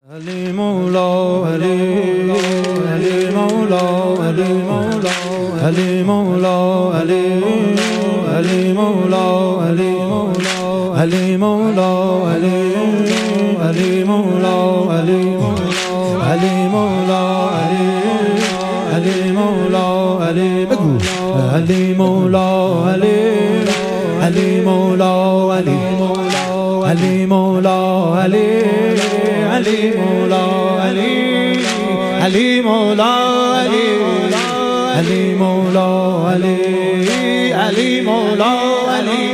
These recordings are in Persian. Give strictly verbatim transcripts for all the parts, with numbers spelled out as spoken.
علی مولا علی علی مولا علی مولا علی مولا علی علی مولا علی مولا علی مولا علی علی مولا علی علی مولا علی علی مولا علی بگو علی مولا علی علی مولا علی علی مولا علی علی مولا علی علی مولا علی علی مولا علی علی مولا علی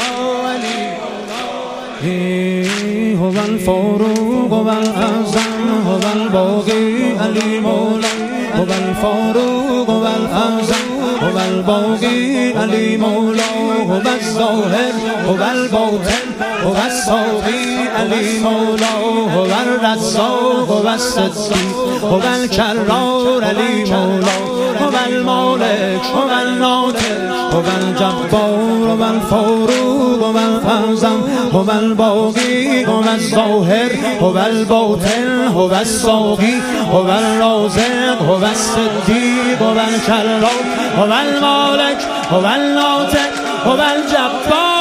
علی هو الفاروق هو الأعظم هو الباقي علی مولا هو الفاروق هو الأعظم هو الباقي علی مولا هو الظاهر هو الباطن هو الساقي علی مولا هو الرزاق هو الصدیق هو الکرار علی مولا هو المالک هو الناطق هو الجبار هو الفاروق هو الأعظم هو الباقي هو الظاهر هو الباطن هو الساقي هو الرازق هو الصدیق هو الکرار هو المالک هو الناطق هو الجبار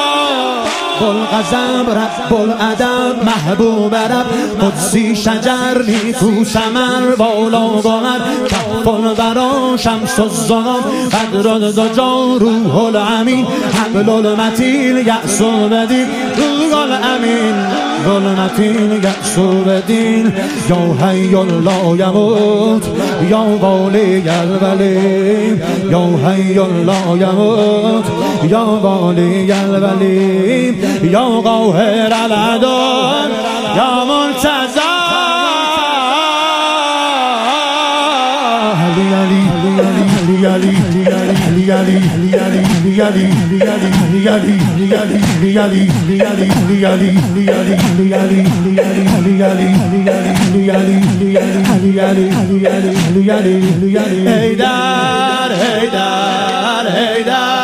بلغضب رب الادب محبوب رب قدسی شجر نیکو ثمر بالا قمر کف الورا شمس الظلام بدر الدجا روح الامین حبل المتین یأس البدین روح الامین ظلمتین یأس البدین یا حی لا یموت یا والی الولی یا حی لا یموت یا والی الولی یا قاهر العدل یا منتظر علی علی علی علی علی علی علی علی علی علی علی علی علی علی علی علی علی حیدر حیدر حیدر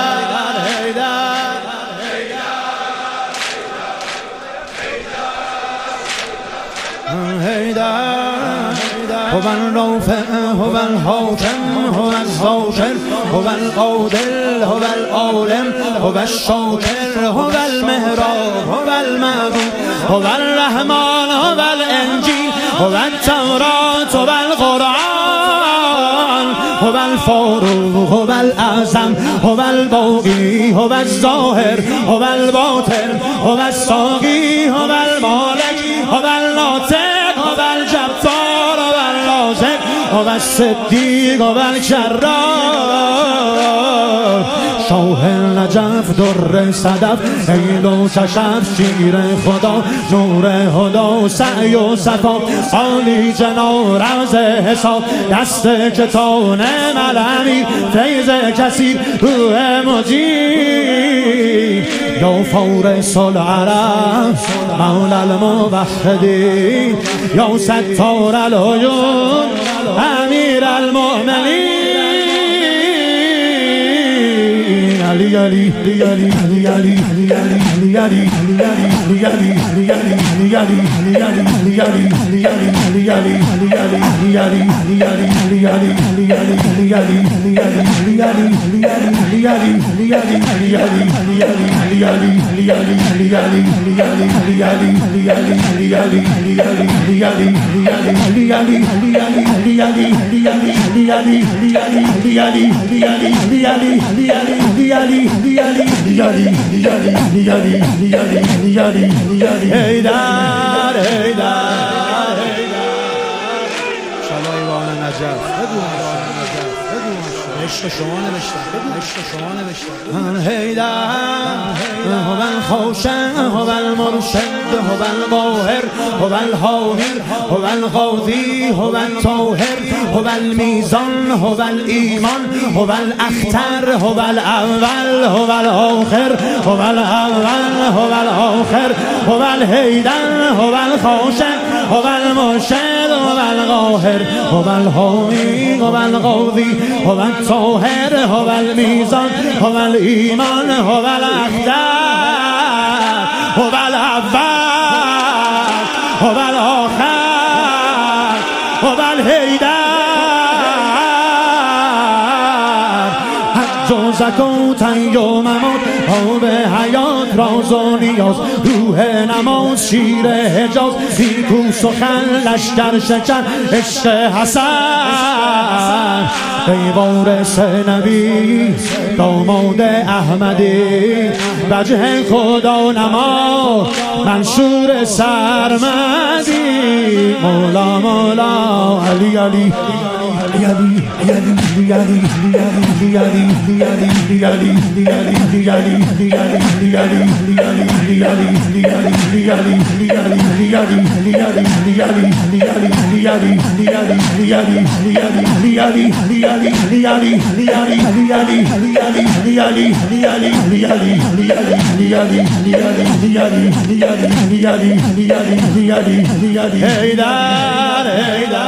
هو الرافع هو الحاکم هو الذاکر هو القادر هو العالم هو الشاکر هو المهراب هو المعبود هو الرحمن هو الانجیل هو التوراة هو القرآن هو الفاروق هو الأعظم هو الباقي هو الظاهر هو الباطن هو الساقي هو المالک هو الناطق هو الجبار هو الرازق هو الصدیق هو الکرار شاه نجف در صدف عین و کشف شیر خدا نور هدا سعی و صفا عالی جنا رمز حساب دست کتان ملمی فیض کثیر روح مجید یا فارس العرب مولا الموحدین یا ستار العیون امیر المؤمنین علی علی علی علی علی علی علی علی حیدر حیدر شلایوان نجف بگو نجف بگو عشق شما نوشتم بگو عشق شما نوشتم حیدر هو الخاشع هو المرشد هو القاهر هو الحامی هو القاضی هو الطاهر هو المیزان هو الایمان هو الاختر هو الاول هو الاخر هو الاول هو الاخر هو الحیدر هو الخاشع هو المرشد هو القاهر هو الحامی هو القاضی هو الطاهر هو المیزان هو الایمان هو الاختر هو الاول هو الاخر هوال حیدر جوزک و تنگ و ممات آب حیات راز و نیاز روح نماز شیر حجاز نیکو سخن لشکر شکن عشق حسن ای وارث نبی داماد احمدی وجه خدا نما منشور سرمدی مولا مولا علی علی علی علی علی علی حیدر حیدر